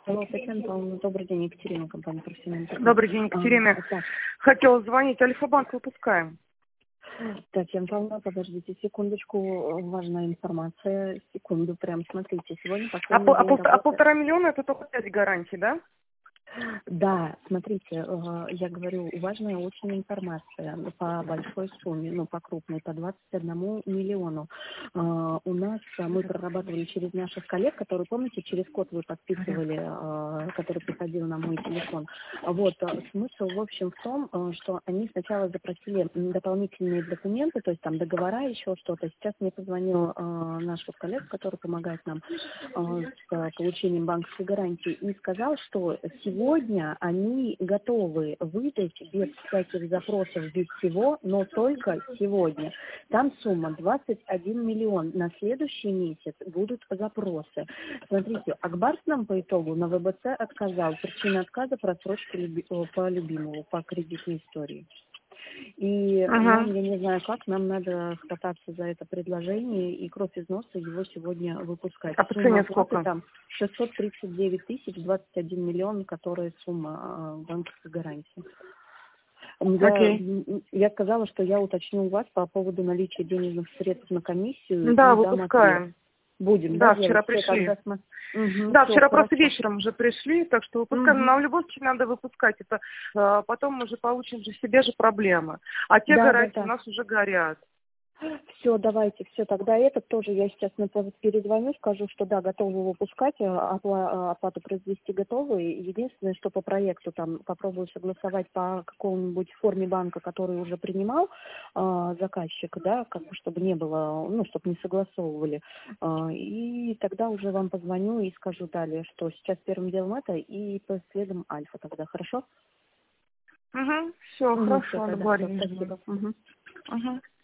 Алло, Татьяна Павловна, добрый день, Екатерина, компания «Профессиональный интернет». Добрый день, Екатерина. Да. Хотела звонить. Альфа-банк выпускаем. Татьяна Павловна, подождите секундочку, важная информация. Секунду, прям смотрите, сегодня А последний день работы. 1,5 миллиона это только 5 гарантий, да? Да, смотрите, я говорю, важная очень информация по большой сумме, ну, по крупной, по 21 миллиону. У нас мы прорабатывали через наших коллег, которые, помните, через код вы подписывали, который приходил на мой телефон. Вот, смысл, в общем, в том, что они сначала запросили дополнительные документы, то есть там договора, еще что-то. Сейчас мне позвонил наш коллег, который помогает нам с получением банковской гарантии, и сказал, что сегодня они готовы выдать без всяких запросов, без всего, но только сегодня. Там сумма 21 миллион. На следующий месяц будут запросы. Смотрите, Акбарс нам по итогу на ВБЦ отказал. Причина отказа — просрочка по любимому, по кредитной истории. И нам, я не знаю как, нам надо хвататься за это предложение и кровь из носа его сегодня выпускать. А по цене сколько? Там 639 тысяч, 21 миллион, которая сумма банковской гарантии. Я сказала, что я уточню у вас по поводу наличия денежных средств на комиссию. Да, выпускаем. Будем, да, да, вчера пришли. Да, вчера просто вечером уже пришли, так что выпускаем. Нам в любом случае надо выпускать. Это потом мы же получим же себе же проблемы. А те гарантии у нас уже горят. Все, давайте, все, тогда этот тоже я сейчас перезвоню, скажу, что да, готовы выпускать, оплату произвести готовы. Единственное, что по проекту там попробую согласовать по какому-нибудь форме банка, который уже принимал заказчик, да, как бы, чтобы не было, ну, чтобы не согласовывали. И тогда уже вам позвоню и скажу далее, что сейчас первым делом это, и следом Альфа тогда, хорошо? Все, хорошо, договорились. Спасибо.